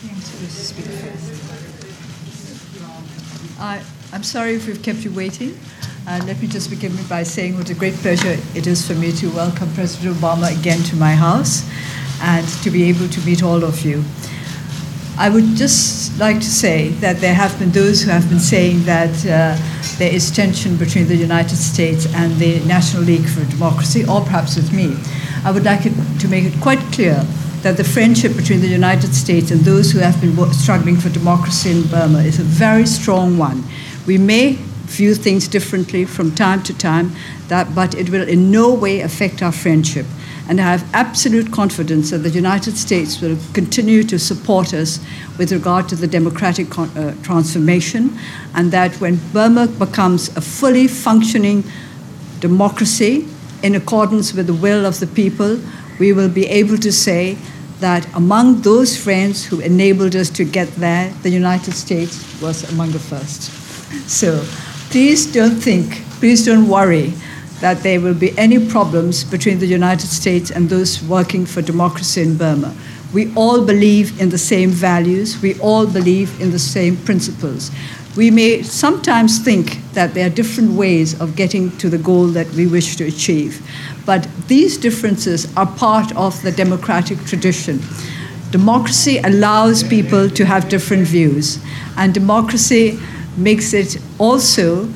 I'm sorry if we've kept you waiting. Let me just begin by saying what a great pleasure it is for me to welcome President Obama again to my house and to be able to meet all of you. I would just like to say that there have been those who have been saying that there is tension between the United States and the National League for Democracy, or perhaps with me. I would like to make it quite clear that the friendship between the United States and those who have been struggling for democracy in Burma is a very strong one. We may view things differently from time to time, but it will in no way affect our friendship. And I have absolute confidence that the United States will continue to support us with regard to the democratic transformation, and that when Burma becomes a fully functioning democracy in accordance with the will of the people, we will be able to say that among those friends who enabled us to get there, the United States was among the first. So please don't worry that there will be any problems between the United States and those working for democracy in Burma. We all believe in the same values. We all believe in the same principles. We may sometimes think that there are different ways of getting to the goal that we wish to achieve, but these differences are part of the democratic tradition. Democracy allows people to have different views, and democracy makes us also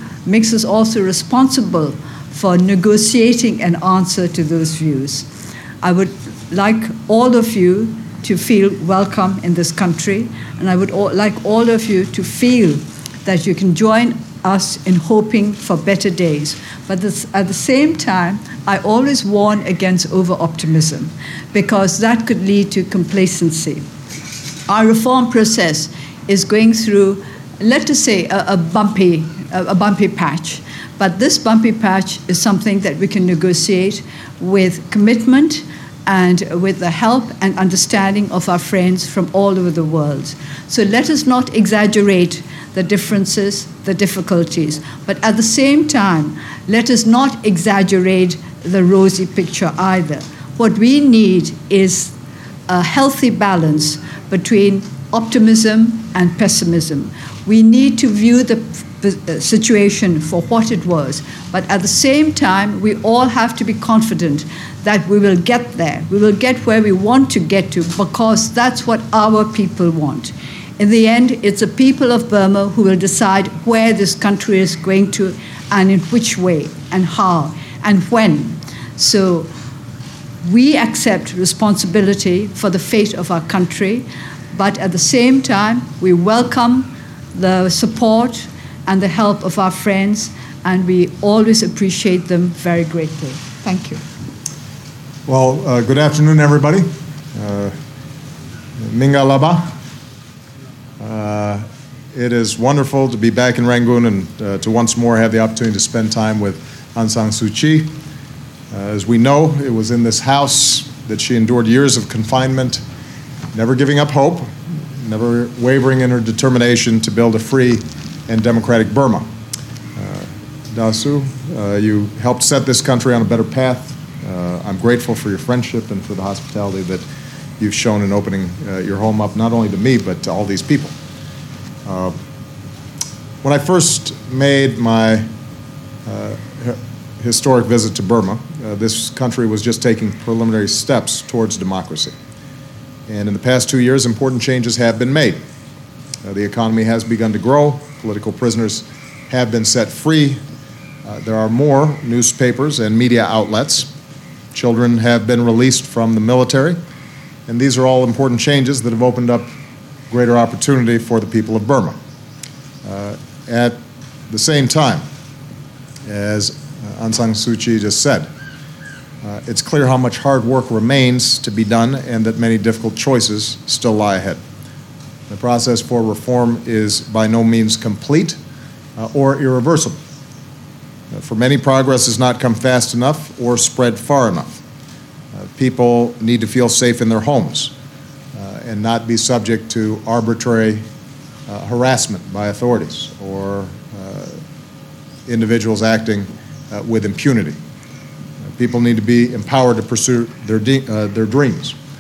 responsible for negotiating an answer to those views. I would like all of you to feel welcome in this country, and I would like all of you to feel that you can join us in hoping for better days. But at the same time, I always warn against over-optimism, because that could lead to complacency. Our reform process is going through, let us say, a bumpy patch. But this bumpy patch is something that we can negotiate with commitment and with the help and understanding of our friends from all over the world. So let us not exaggerate the differences, the difficulties, but at the same time, let us not exaggerate the rosy picture either. What we need is a healthy balance between optimism and pessimism. We need to view the situation for what it was, but at the same time, we all have to be confident that we will get there. We will get where we want to get to, because that's what our people want. In the end, it's the people of Burma who will decide where this country is going to, and in which way, and how, and when. So we accept responsibility for the fate of our country, but at the same time, we welcome the support and the help of our friends, and we always appreciate them very greatly. Thank you. Well, good afternoon, everybody. Minga Laba. It is wonderful to be back in Rangoon and to once more have the opportunity to spend time with Aung San Suu Kyi. As we know, it was in this house that she endured years of confinement, never giving up hope, never wavering in her determination to build a free and democratic Burma. Dasu, you helped set this country on a better path. I'm grateful for your friendship and for the hospitality that you've shown in opening your home up, not only to me, but to all these people. When I first made my historic visit to Burma, this country was just taking preliminary steps towards democracy. And in the past 2 years, important changes have been made. The economy has begun to grow. Political prisoners have been set free. There are more newspapers and media outlets. Children have been released from the military. And these are all important changes that have opened up greater opportunity for the people of Burma. At the same time, as Aung San Suu Kyi just said, it's clear how much hard work remains to be done and that many difficult choices still lie ahead. The process for reform is by no means complete or irreversible. For many, progress has not come fast enough or spread far enough. People need to feel safe in their homes and not be subject to arbitrary harassment by authorities or individuals acting with impunity. People need to be empowered to pursue their dreams.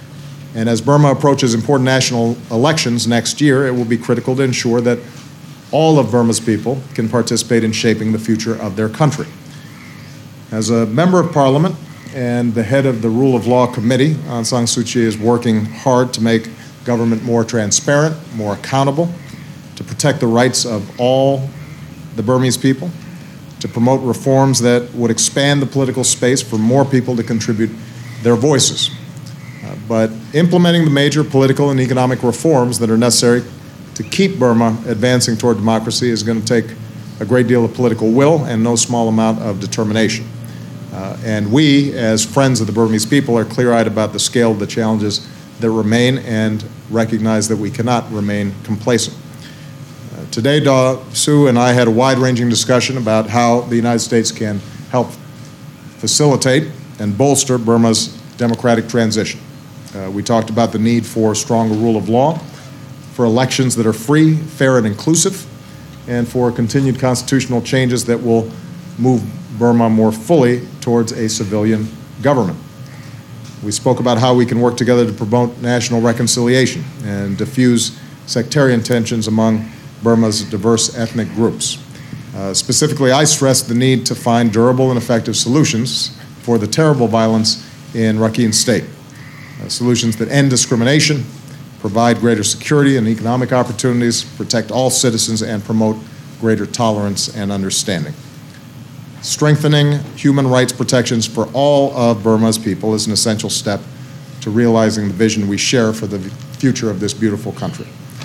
And as Burma approaches important national elections next year, it will be critical to ensure that all of Burma's people can participate in shaping the future of their country. As a member of Parliament and the head of the Rule of Law Committee, Aung San Suu Kyi is working hard to make government more transparent, more accountable, to protect the rights of all the Burmese people, to promote reforms that would expand the political space for more people to contribute their voices. But implementing the major political and economic reforms that are necessary to keep Burma advancing toward democracy is going to take a great deal of political will and no small amount of determination. And we, as friends of the Burmese people, are clear-eyed about the scale of the challenges that remain and recognize that we cannot remain complacent. Today, Daw Suu and I had a wide-ranging discussion about how the United States can help facilitate and bolster Burma's democratic transition. We talked about the need for stronger rule of law, for elections that are free, fair, and inclusive, and for continued constitutional changes that will move Burma more fully towards a civilian government. We spoke about how we can work together to promote national reconciliation and diffuse sectarian tensions among Burma's diverse ethnic groups. Specifically, I stressed the need to find durable and effective solutions for the terrible violence in Rakhine State. Solutions that end discrimination, provide greater security and economic opportunities, protect all citizens, and promote greater tolerance and understanding. Strengthening human rights protections for all of Burma's people is an essential step to realizing the vision we share for the future of this beautiful country.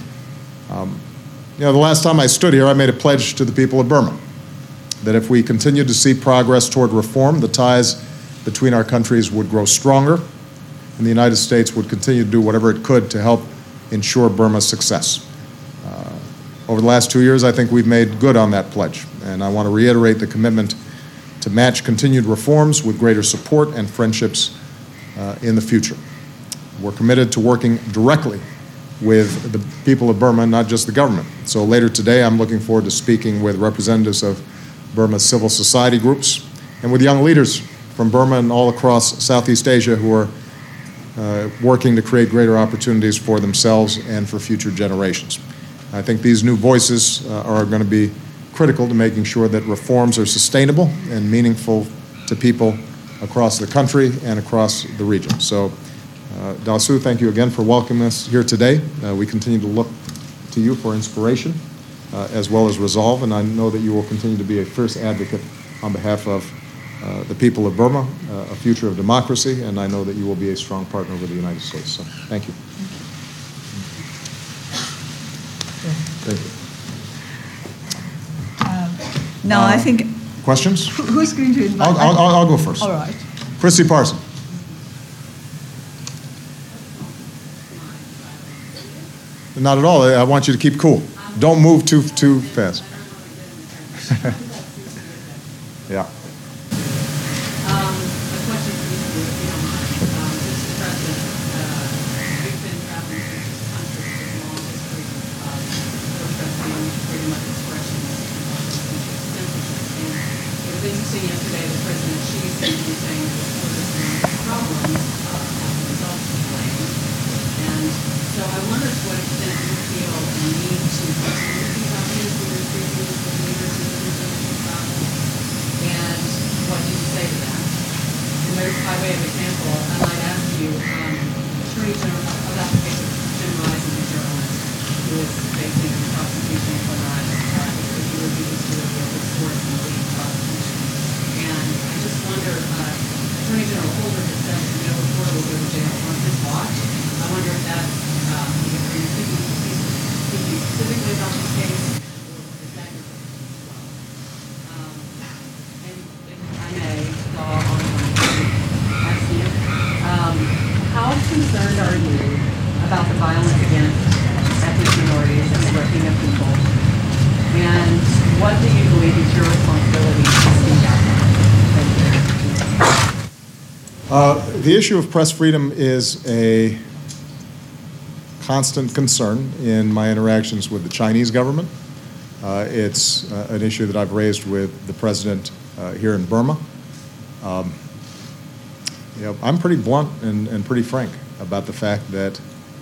The last time I stood here, I made a pledge to the people of Burma that if we continued to see progress toward reform, the ties between our countries would grow stronger, and the United States would continue to do whatever it could to help ensure Burma's success. Over the last 2 years, I think we've made good on that pledge, and I want to reiterate the commitment to match continued reforms with greater support and friendships in the future. We're committed to working directly with the people of Burma, not just the government. So later today, I'm looking forward to speaking with representatives of Burma's civil society groups and with young leaders from Burma and all across Southeast Asia who are working to create greater opportunities for themselves and for future generations. I think these new voices are going to be critical to making sure that reforms are sustainable and meaningful to people across the country and across the region. So, Daw Suu, thank you again for welcoming us here today. We continue to look to you for inspiration as well as resolve, and I know that you will continue to be a fierce advocate on behalf of the people of Burma, a future of democracy, and I know that you will be a strong partner with the United States. So, thank you. Thank you. Now, I think... Questions? Who's going to invite? I'll go first. All right. Christy Parson. Not at all. I want you to keep cool. Don't move too fast. Yeah. Interesting yesterday, the President Xi seemed to be saying that there were problems as a result of the plan. And so I wonder to what extent you feel the need to continue these options with your previous leaders in the resolution process, and what you say to that. And there's, by way of example, I might ask you, Attorney General, about the case of Jim Risen, the journalist, who is facing prosecution for not because he refuses to reveal his source in the lead prosecution. And I just wonder, Attorney General Holder has said that no reporter will go to jail on his watch. I wonder if that's, are you thinking specifically about this case, or is that your focus as well? And if I may, ask you, how concerned are you about the violence against ethnic minorities and the Latino people? And what do you believe is your responsibility to speak out? The issue of press freedom is a constant concern in my interactions with the Chinese government. It's an issue that I've raised with the president here in Burma. I'm pretty blunt and pretty frank. about the fact that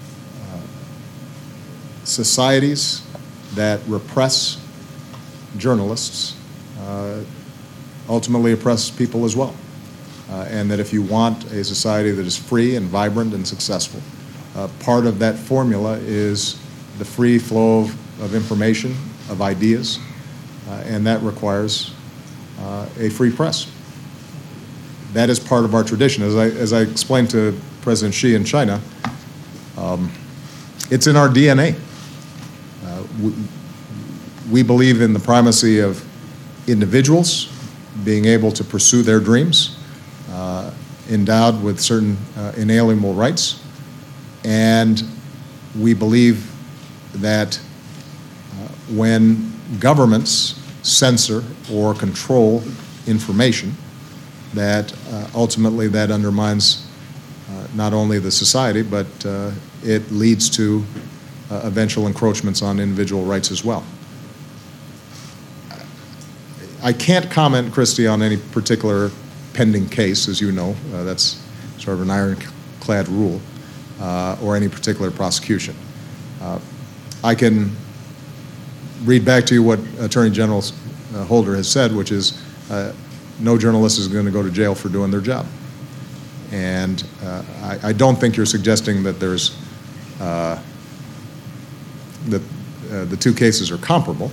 societies that repress journalists ultimately oppress people as well. And that if you want a society that is free and vibrant and successful, part of that formula is the free flow of information, of ideas, and that requires a free press. That is part of our tradition. As I explained to President Xi in China, it's in our DNA. We believe in the primacy of individuals being able to pursue their dreams, endowed with certain inalienable rights, and we believe that when governments censor or control information, that ultimately that undermines not only the society, but it leads to eventual encroachments on individual rights as well. I can't comment, Christy, on any particular pending case, as you know. That's sort of an ironclad rule, or any particular prosecution. I can read back to you what Attorney General Holder has said, which is no journalist is going to go to jail for doing their job. And I don't think you're suggesting that there's that the two cases are comparable.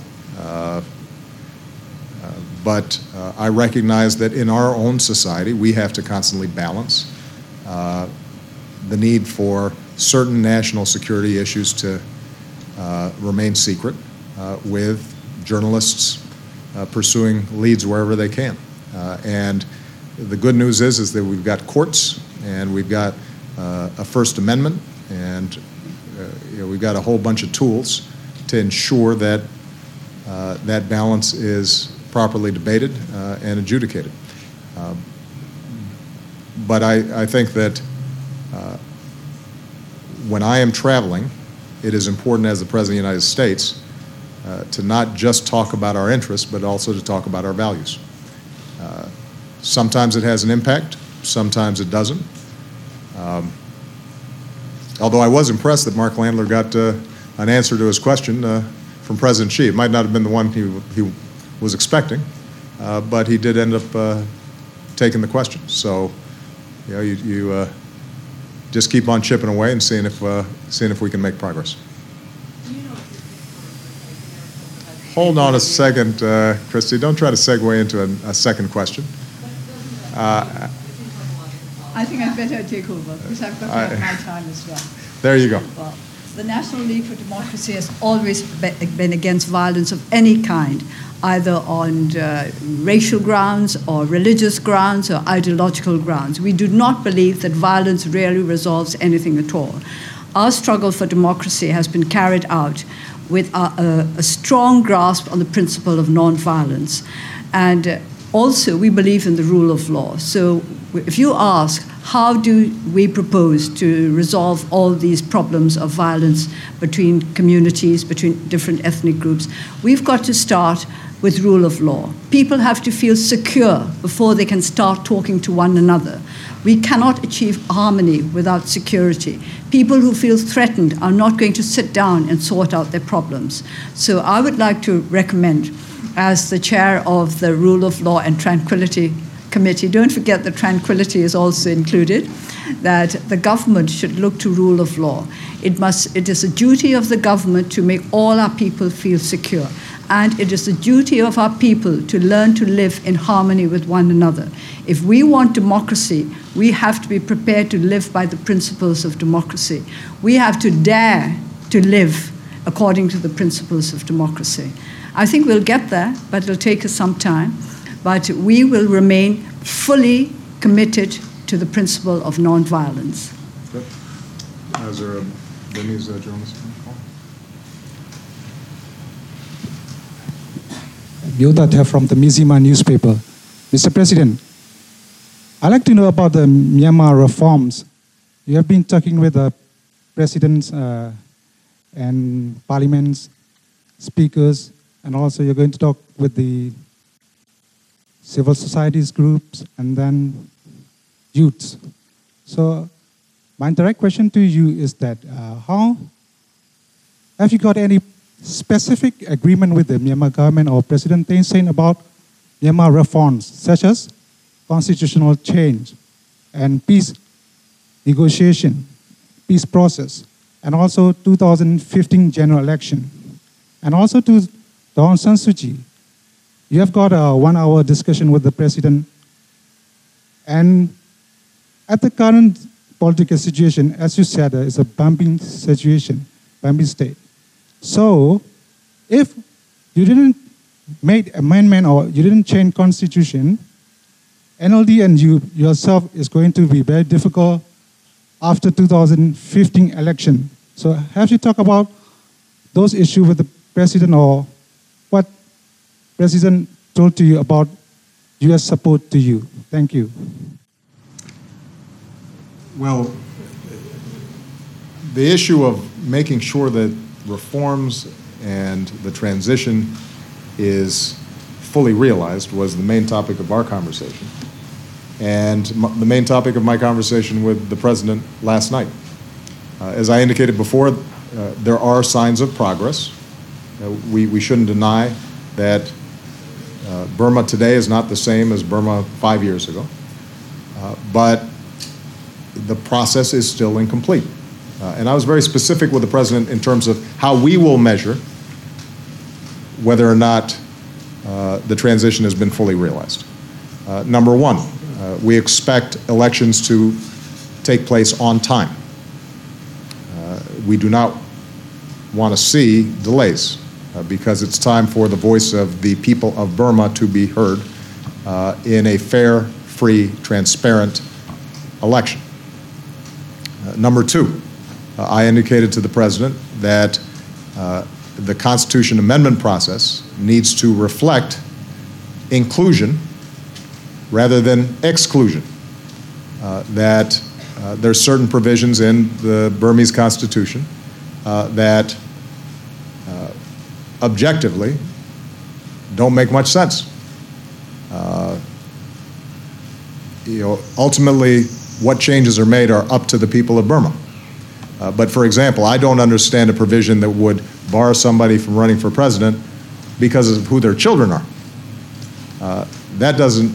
But I recognize that in our own society, we have to constantly balance the need for certain national security issues to remain secret with journalists pursuing leads wherever they can. And the good news is that we've got courts, and we've got a First Amendment, and we've got a whole bunch of tools to ensure that that balance is properly debated and adjudicated. But I think that when I am traveling, it is important as the President of the United States to not just talk about our interests, but also to talk about our values. Sometimes it has an impact, sometimes it doesn't. Although I was impressed that Mark Landler got an answer to his question from President Xi. It might not have been the one he was expecting, but he did end up taking the question. So, you just keep on chipping away and seeing if we can make progress. Hold on a second, Christy. Don't try to segue into a second question. I think I'd better take over because I've got to have my time as well. There you go. Well, the National League for Democracy has always been against violence of any kind, either on racial grounds or religious grounds or ideological grounds. We do not believe that violence really resolves anything at all. Our struggle for democracy has been carried out with a strong grasp on the principle of nonviolence. And also, we believe in the rule of law. So if you ask, how do we propose to resolve all these problems of violence between communities, between different ethnic groups, we've got to start with rule of law. People have to feel secure before they can start talking to one another. We cannot achieve harmony without security. People who feel threatened are not going to sit down and sort out their problems. So I would like to recommend, as the chair of the Rule of Law and Tranquility Committee, don't forget that tranquility is also included, that the government should look to rule of law. It is a duty of the government to make all our people feel secure. And it is the duty of our people to learn to live in harmony with one another. If we want democracy, we have to be prepared to live by the principles of democracy. We have to dare to live according to the principles of democracy. I think we'll get there, but it'll take us some time. But we will remain fully committed to the principle of nonviolence. Good. Is there a Burmese journalist? Yodat from the Mizima newspaper. Mr. President, I'd like to know about the Myanmar reforms. You have been talking with the presidents and parliaments, speakers, and also you're going to talk with the civil societies groups and then youths. So My direct question to you is that how have you got any specific agreement with the Myanmar government or President Thein Sein about Myanmar reforms, such as constitutional change and peace negotiation, peace process, and also 2015 general election, and also to Aung San Suu Kyi? You have got a 1-hour discussion with the president, and at the current political situation, as you said, it's a bumping situation, bumping state. So, if you didn't make amendment or you didn't change constitution, NLD and you yourself is going to be very difficult after 2015 election. So, have you talked about those issues with the president, or what president told to you about U.S. support to you? Thank you. Well, the issue of making sure that reforms and the transition is fully realized was the main topic of our conversation, and the main topic of my conversation with the president last night. As I indicated before, there are signs of progress. We shouldn't deny that Burma today is not the same as Burma 5 years ago, but the process is still incomplete. And I was very specific with the president in terms of how we will measure whether or not the transition has been fully realized. Number one, we expect elections to take place on time. We do not want to see delays because it's time for the voice of the people of Burma to be heard in a fair, free, transparent election. Number two, I indicated to the president that the Constitution amendment process needs to reflect inclusion rather than exclusion. That there's certain provisions in the Burmese Constitution that objectively don't make much sense. Ultimately, what changes are made are up to the people of Burma. But for example, I don't understand a provision that would bar somebody from running for president because of who their children are. That doesn't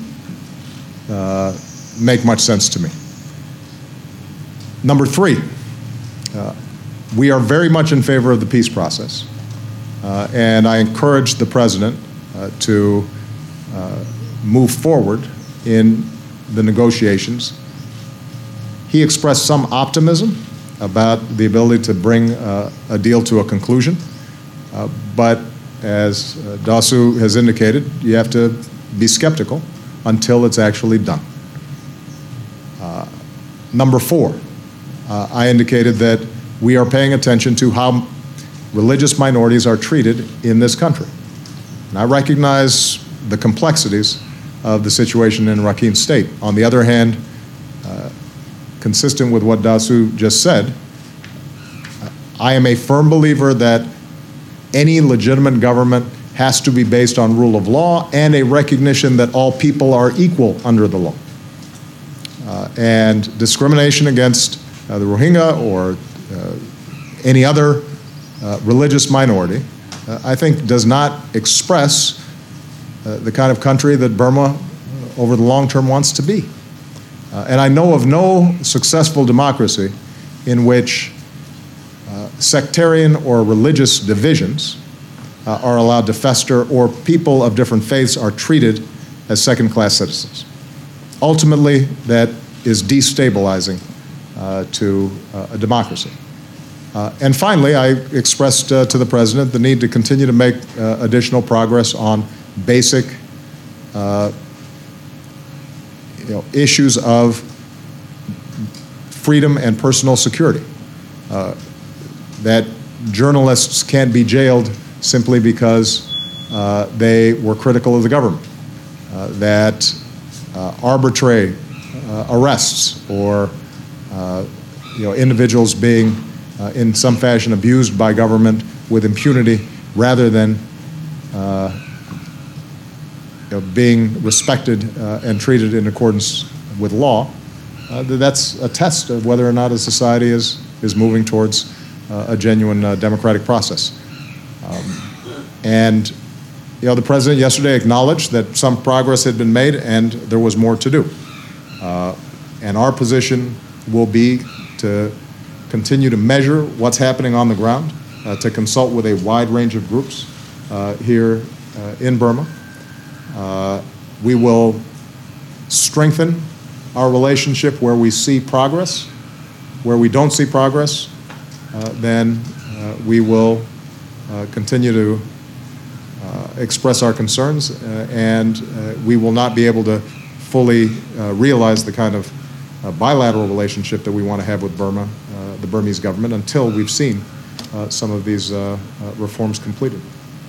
make much sense to me. Number three, we are very much in favor of the peace process. And I encourage the president to move forward in the negotiations. He expressed some optimism about the ability to bring a deal to a conclusion. But as Dasu has indicated, you have to be skeptical until it's actually done. Number four, I indicated that we are paying attention to how religious minorities are treated in this country. And I recognize the complexities of the situation in Rakhine State. On the other hand, consistent with what Dasu just said, I am a firm believer that any legitimate government has to be based on rule of law and a recognition that all people are equal under the law. And discrimination against the Rohingya or any other religious minority, I think does not express the kind of country that Burma over the long term wants to be. And I know of no successful democracy in which sectarian or religious divisions are allowed to fester, or people of different faiths are treated as second-class citizens. Ultimately, that is destabilizing to a democracy. And finally, I expressed to the president the need to continue to make additional progress on basic issues of freedom and personal security. That journalists can't be jailed simply because they were critical of the government. That arbitrary arrests or individuals being in some fashion abused by government with impunity rather than being respected and treated in accordance with law that's a test of whether or not a society is moving towards a genuine democratic process. And the President yesterday acknowledged that some progress had been made and there was more to do. And our position will be to continue to measure what's happening on the ground, to consult with a wide range of groups here in Burma. We will strengthen our relationship where we see progress. Where we don't see progress, then we will continue to express our concerns, and we will not be able to fully realize the kind of bilateral relationship that we want to have with Burma, the Burmese government, until we've seen some of these reforms completed.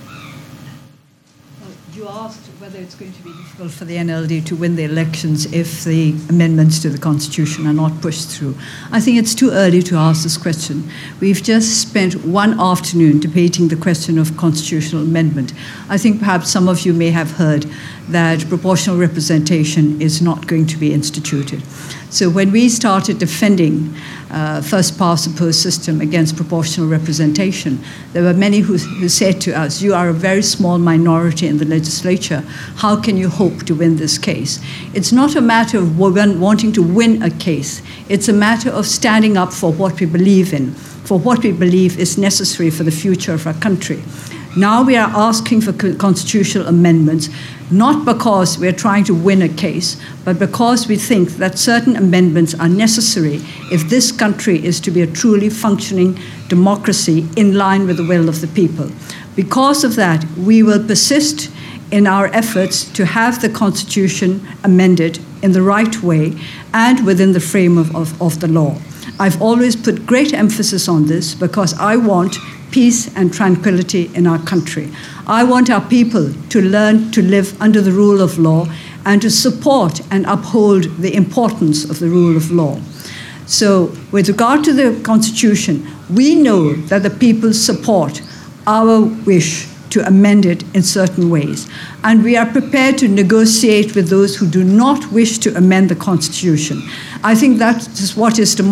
You asked whether it's going to be difficult for the NLD to win the elections if the amendments to the Constitution are not pushed through. I think it's too early to ask this question. We've just spent one afternoon debating the question of constitutional amendment. I think perhaps some of you may have heard that proportional representation is not going to be instituted. So when we started defending first past the post system against proportional representation, there were many who said to us, you are a very small minority in the legislature. How can you hope to win this case? It's not a matter of wanting to win a case. It's a matter of standing up for what we believe in, for what we believe is necessary for the future of our country. Now we are asking for constitutional amendments, not because we're trying to win a case, but because we think that certain amendments are necessary if this country is to be a truly functioning democracy in line with the will of the people. Because of that, we will persist in our efforts to have the Constitution amended in the right way and within the frame of the law. I've always put great emphasis on this because I want peace and tranquility in our country. I want our people to learn to live under the rule of law and to support and uphold the importance of the rule of law. So with regard to the Constitution, we know that the people support our wish to amend it in certain ways. And we are prepared to negotiate with those who do not wish to amend the Constitution. I think that's what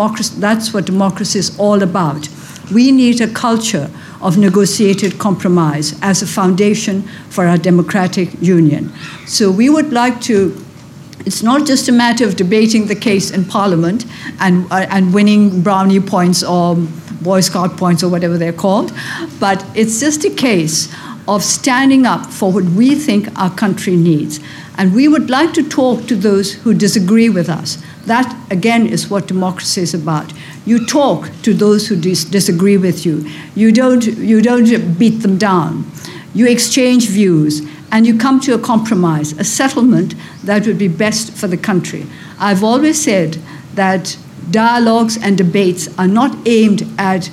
democracy is all about. We need a culture of negotiated compromise as a foundation for our democratic union. So we would like to, it's not just a matter of debating the case in Parliament and winning brownie points or Boy Scout points or whatever they're called, but it's just a case of standing up for what we think our country needs. And we would like to talk to those who disagree with us. That, again, is what democracy is about. You talk to those who disagree with you. You don't beat them down. You exchange views, and you come to a compromise, a settlement that would be best for the country. I've always said that dialogues and debates are not aimed at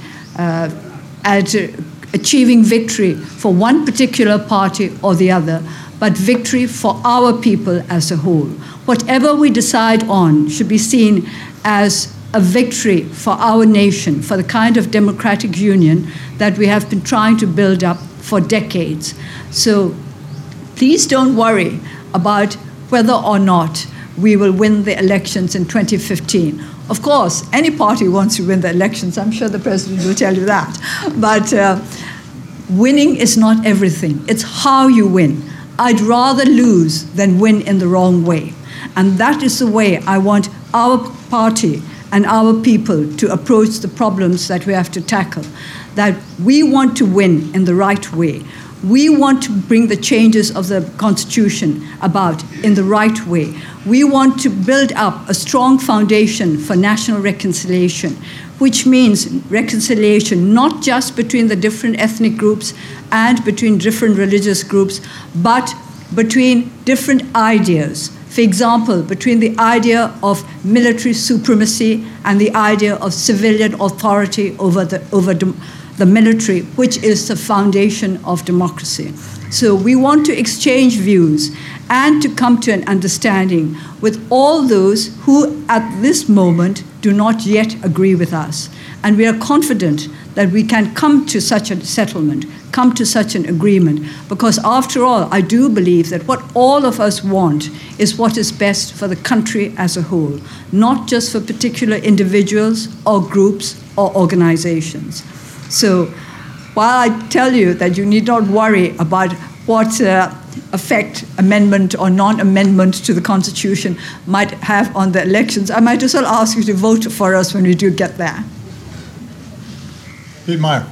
achieving victory for one particular party or the other, but victory for our people as a whole. Whatever we decide on should be seen as a victory for our nation, for the kind of democratic union that we have been trying to build up for decades. So please don't worry about whether or not we will win the elections in 2015. Of course, any party wants to win the elections. I'm sure the president will tell you that. But winning is not everything. It's how you win. I'd rather lose than win in the wrong way. And that is the way I want our party and our people to approach the problems that we have to tackle. That we want to win in the right way. We want to bring the changes of the Constitution about in the right way. We want to build up a strong foundation for national reconciliation, which means reconciliation not just between the different ethnic groups and between different religious groups, but between different ideas. For example, between the idea of military supremacy and the idea of civilian authority over the military, which is the foundation of democracy. So we want to exchange views and to come to an understanding with all those who at this moment do not yet agree with us. And we are confident that we can come to such a settlement, come to such an agreement, because after all, I do believe that what all of us want is what is best for the country as a whole, not just for particular individuals or groups or organizations. So while I tell you that you need not worry about what effect amendment or non-amendment to the Constitution might have on the elections, I might as well ask you to vote for us when we do get there. Pete Meyer.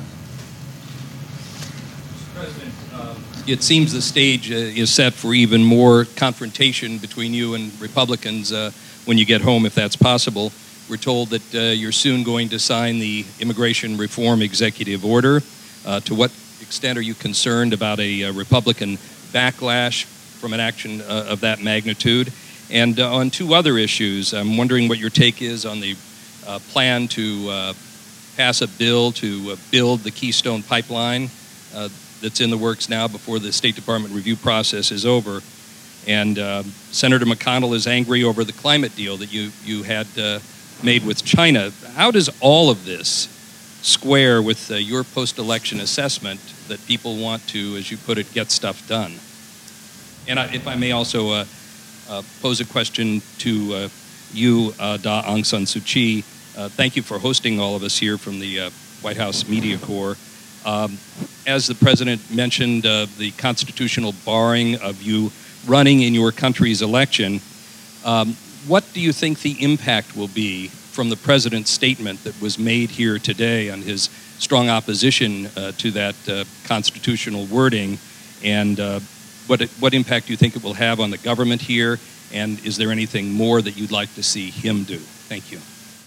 President, it seems the stage is set for even more confrontation between you and Republicans when you get home, if that's possible. We're told that you're soon going to sign the Immigration Reform Executive Order. To what extent are you concerned about a Republican backlash from an action of that magnitude? And on two other issues, I'm wondering what your take is on the plan to pass a bill to build the Keystone Pipeline that's in the works now before the State Department review process is over. And Senator McConnell is angry over the climate deal that you had made with China. How does all of this square with your post-election assessment that people want to, as you put it, get stuff done? And if I may also pose a question to you, Da Aung San Suu Kyi. Thank you for hosting all of us here from the White House Media Corps. As the President mentioned, the constitutional barring of you running in your country's election, what do you think the impact will be from the President's statement that was made here today on his strong opposition to that constitutional wording, and what impact do you think it will have on the government here, and is there anything more that you'd like to see him do? Thank you.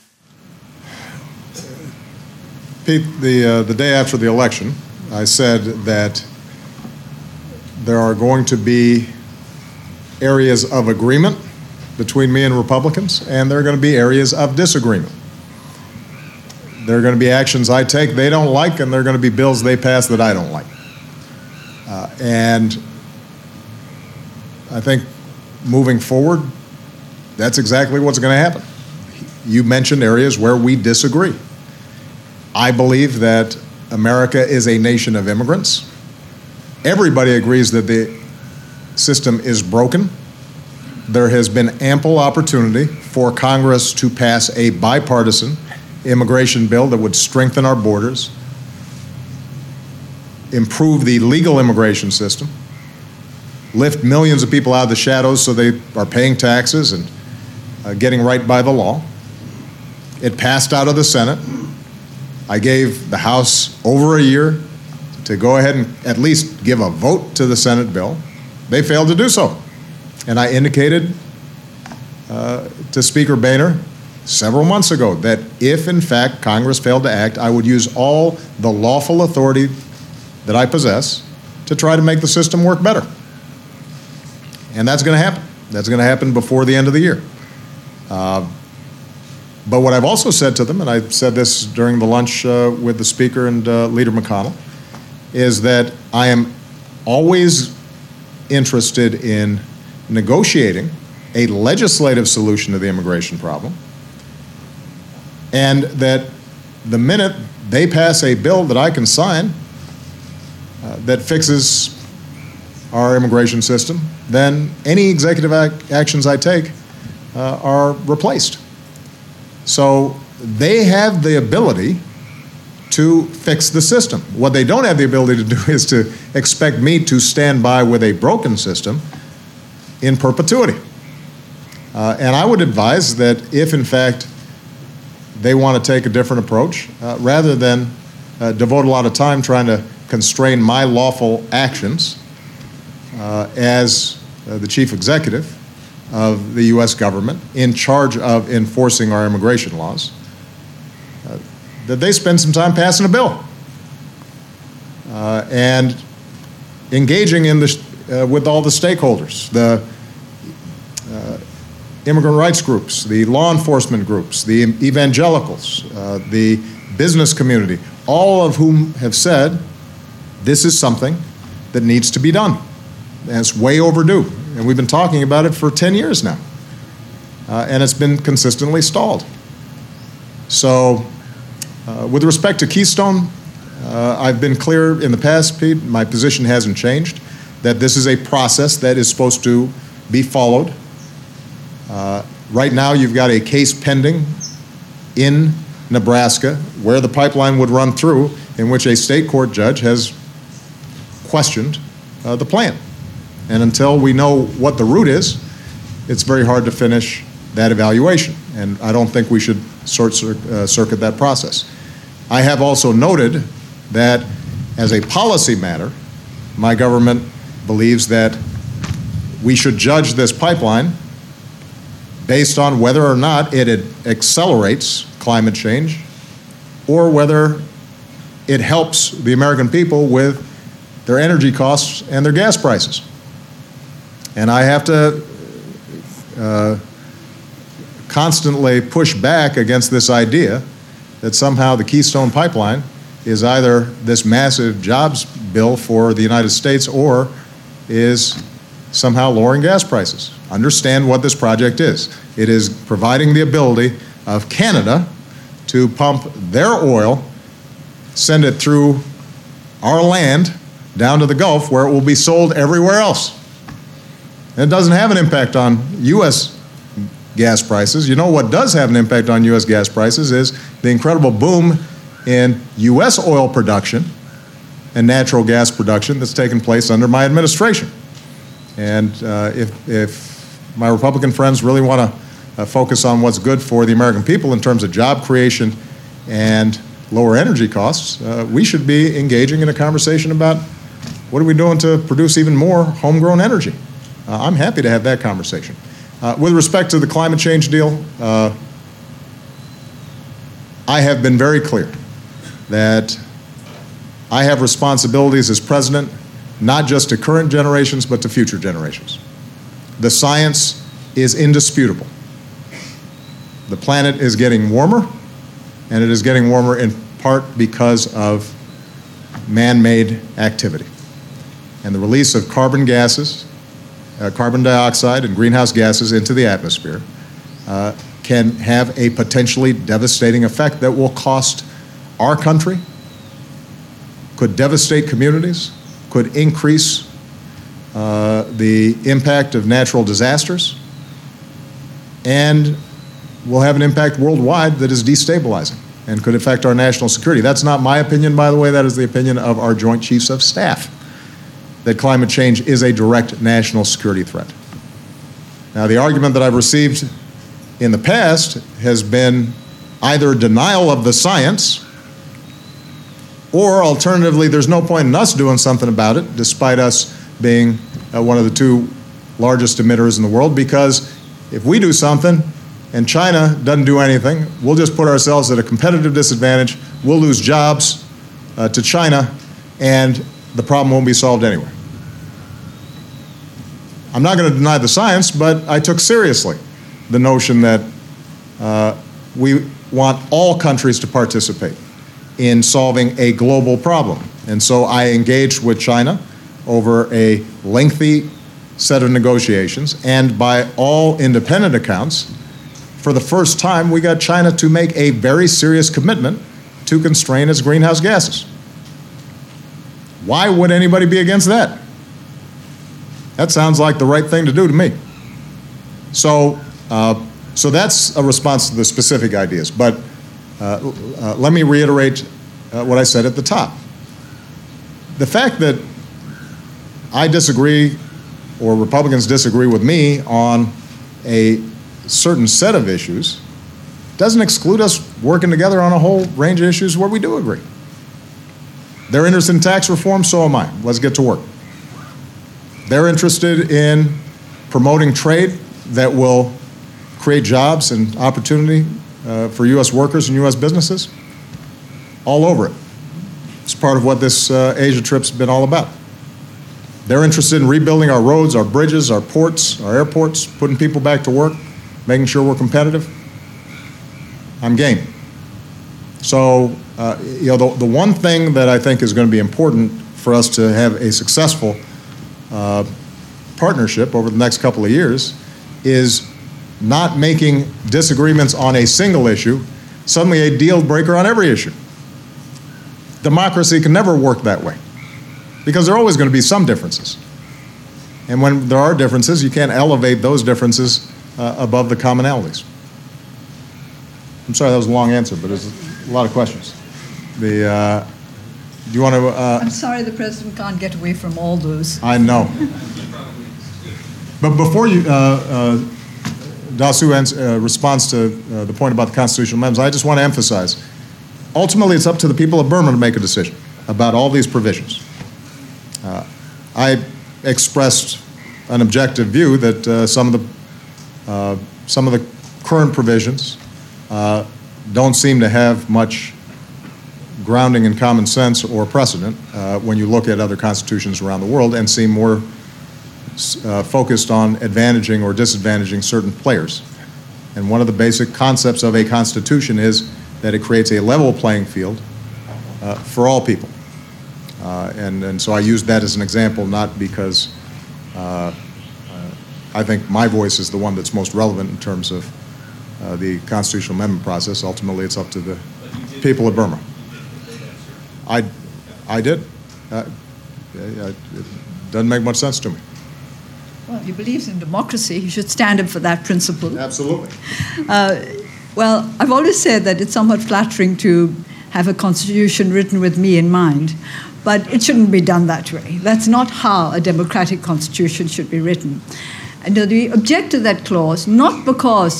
Pete, the day after the election, I said that there are going to be areas of agreement between me and Republicans, and there are going to be areas of disagreement. There are going to be actions I take they don't like, and there are going to be bills they pass that I don't like. And I think moving forward, that's exactly what's going to happen. You mentioned areas where we disagree. I believe that America is a nation of immigrants. Everybody agrees that the system is broken. There has been ample opportunity for Congress to pass a bipartisan immigration bill that would strengthen our borders, improve the legal immigration system, lift millions of people out of the shadows so they are paying taxes and getting right by the law. It passed out of the Senate. I gave the House over a year to go ahead and at least give a vote to the Senate bill. They failed to do so. And I indicated to Speaker Boehner several months ago that if, in fact, Congress failed to act, I would use all the lawful authority that I possess to try to make the system work better. And that's going to happen. That's going to happen before the end of the year. But what I've also said to them, and I said this during the lunch with the Speaker and Leader McConnell, is that I am always interested in negotiating a legislative solution to the immigration problem, and that the minute they pass a bill that I can sign that fixes our immigration system, then any executive actions I take are replaced. So they have the ability to fix the system. What they don't have the ability to do is to expect me to stand by with a broken system in perpetuity. And I would advise that if, in fact, they want to take a different approach, rather than devote a lot of time trying to constrain my lawful actions as the chief executive of the U.S. government in charge of enforcing our immigration laws, that they spend some time passing a bill and engaging in with all the stakeholders, the immigrant rights groups, the law enforcement groups, the evangelicals, the business community, all of whom have said this is something that needs to be done. And it's way overdue. And we've been talking about it for 10 years now. And it's been consistently stalled. So With respect to Keystone, I've been clear in the past, Pete, my position hasn't changed, that this is a process that is supposed to be followed. Right now, you've got a case pending in Nebraska where the pipeline would run through, in which a state court judge has questioned the plan. And until we know what the route is, it's very hard to finish that evaluation. And I don't think we should circuit that process. I have also noted that as a policy matter, my government believes that we should judge this pipeline based on whether or not it accelerates climate change or whether it helps the American people with their energy costs and their gas prices. And I have to constantly push back against this idea that somehow the Keystone Pipeline is either this massive jobs bill for the United States or is somehow lowering gas prices. Understand what this project is. It is providing the ability of Canada to pump their oil, send it through our land down to the Gulf where it will be sold everywhere else. And it doesn't have an impact on U.S. gas prices. You know what does have an impact on U.S. gas prices is the incredible boom in U.S. oil production and natural gas production that's taken place under my administration. And if my Republican friends really want to focus on what's good for the American people in terms of job creation and lower energy costs, we should be engaging in a conversation about what are we doing to produce even more homegrown energy. I'm happy to have that conversation. With respect to the climate change deal, I have been very clear that I have responsibilities as president, not just to current generations, but to future generations. The science is indisputable. The planet is getting warmer, and it is getting warmer in part because of man-made activity. And the release of carbon gases, carbon dioxide and greenhouse gases into the atmosphere can have a potentially devastating effect that will cost our country, could devastate communities, could increase the impact of natural disasters, and will have an impact worldwide that is destabilizing and could affect our national security. That's not my opinion, by the way. That is the opinion of our Joint Chiefs of Staff, that climate change is a direct national security threat. Now, the argument that I've received in the past has been either denial of the science, or alternatively, there's no point in us doing something about it, despite us being one of the two largest emitters in the world, because if we do something and China doesn't do anything, we'll just put ourselves at a competitive disadvantage, we'll lose jobs to China, and the problem won't be solved anyway. I'm not going to deny the science, but I took seriously the notion that we want all countries to participate in solving a global problem. And so I engaged with China over a lengthy set of negotiations, and by all independent accounts, for the first time, we got China to make a very serious commitment to constrain its greenhouse gases. Why would anybody be against that? That sounds like the right thing to do to me. So that's a response to the specific ideas. But let me reiterate what I said at the top. The fact that I disagree, or Republicans disagree with me on a certain set of issues, doesn't exclude us working together on a whole range of issues where we do agree. They're interested in tax reform, so am I. Let's get to work. They're interested in promoting trade that will create jobs and opportunity for U.S. workers and U.S. businesses. All over it. It's part of what this Asia trip's been all about. They're interested in rebuilding our roads, our bridges, our ports, our airports, putting people back to work, making sure we're competitive. I'm game. So, the one thing that I think is going to be important for us to have a successful partnership over the next couple of years is not making disagreements on a single issue suddenly a deal breaker on every issue. democracy can never work that way because there are always going to be some differences. And when there are differences, you can't elevate those differences above the commonalities. I'm sorry, that was a long answer, but there's a lot of questions. Do you want to... I'm sorry the President can't get away from all those. I know. But before you, Dasu responds to the point about the constitutional amendments, I just want to emphasize, ultimately it's up to the people of Burma to make a decision about all these provisions. I expressed an objective view that some of the current provisions don't seem to have much grounding in common sense or precedent when you look at other constitutions around the world, and seem more focused on advantaging or disadvantaging certain players. And one of the basic concepts of a constitution is that it creates a level playing field for all people. And so I used that as an example, not because I think my voice is the one that's most relevant in terms of the constitutional amendment process. Ultimately, it's up to the people of Burma. I did. It doesn't make much sense to me. Well, he believes in democracy. He should stand up for that principle. Absolutely. Well, I've always said that it's somewhat flattering to have a constitution written with me in mind, but it shouldn't be done that way. That's not how a democratic constitution should be written. And we object to that clause not because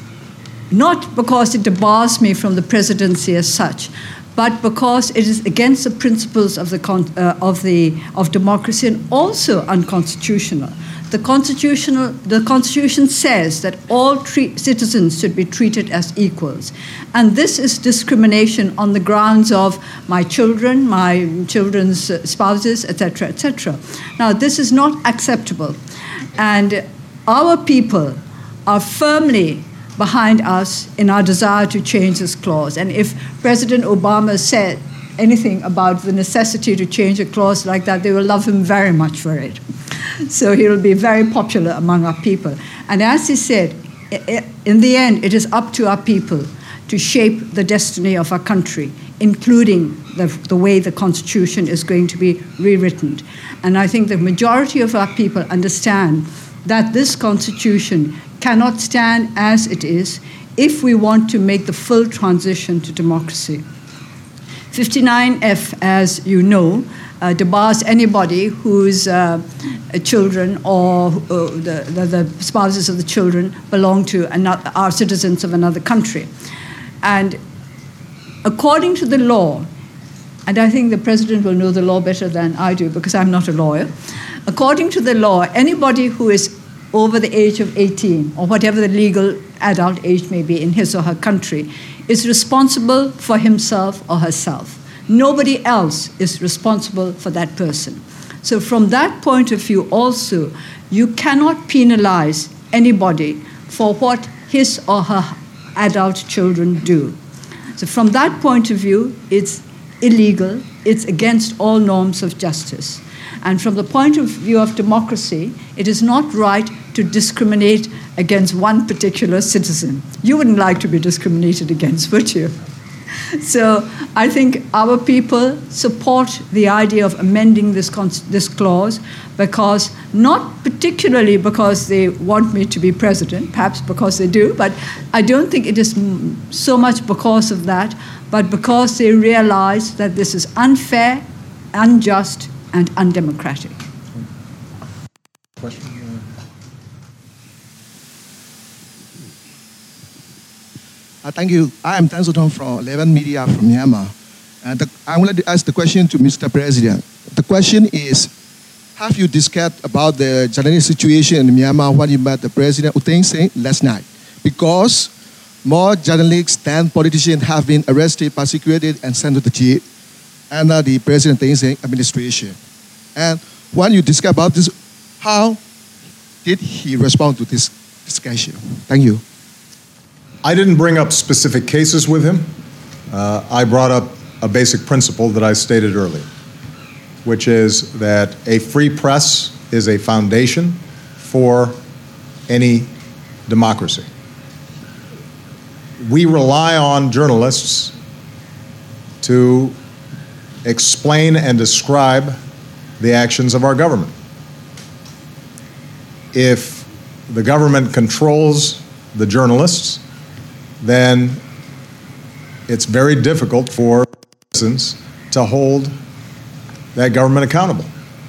it debars me from the presidency as such, but because it is against the principles of democracy and also unconstitutional. The Constitution says that all citizens should be treated as equals. And this is discrimination on the grounds of my children's spouses, etc., etc. Now, this is not acceptable. And our people are firmly behind us in our desire to change this clause. And if President Obama said anything about the necessity to change a clause like that, they will love him very much for it. So he will be very popular among our people. And as he said, in the end, it is up to our people to shape the destiny of our country, including the way the Constitution is going to be rewritten. And I think the majority of our people understand that this Constitution cannot stand as it is if we want to make the full transition to democracy. 59F, as you know, debars anybody whose children or the spouses of the children belong to are citizens of another country. And according to the law, and I think the President will know the law better than I do because I'm not a lawyer, according to the law, anybody who is over the age of 18, or whatever the legal adult age may be in his or her country, is responsible for himself or herself. Nobody else is responsible for that person. So from that point of view also, you cannot penalize anybody for what his or her adult children do. So from that point of view, it's illegal, it's against all norms of justice. And from the point of view of democracy, it is not right to discriminate against one particular citizen. You wouldn't like to be discriminated against, would you? So I think our people support the idea of amending this clause, because not particularly because they want me to be president, perhaps because they do, but I don't think it is so much because of that, but because they realize that this is unfair, unjust, and undemocratic. Question? Thank you. I am Tan Sotong from 11 Media from Myanmar. And I would like to ask the question to Mr. President. The question is, have you discussed about the journalist situation in Myanmar when you met the President U Thein Sein last night? Because more journalists than politicians have been arrested, persecuted, and sent to the jail under the President U Thein Sein administration. And when you discuss about this, how did he respond to this discussion? Thank you. I didn't bring up specific cases with him. I brought up a basic principle that I stated earlier, which is that a free press is a foundation for any democracy. We rely on journalists to explain and describe the actions of our government. If the government controls the journalists, then it's very difficult for citizens to hold that government accountable.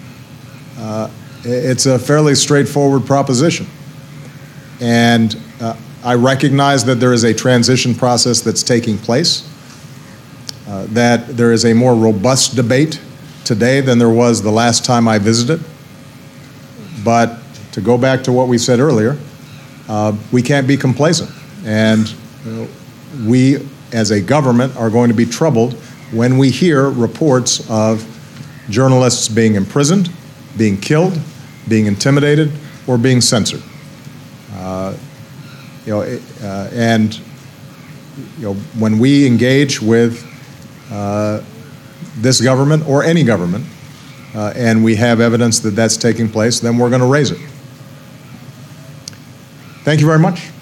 It's a fairly straightforward proposition. And I recognize that there is a transition process that's taking place, that there is a more robust debate today than there was the last time I visited. But to go back to what we said earlier, we can't be complacent. And we, as a government, are going to be troubled when we hear reports of journalists being imprisoned, being killed, being intimidated, or being censored. When we engage with this government or any government, and we have evidence that that's taking place, then we're going to raise it. Thank you very much.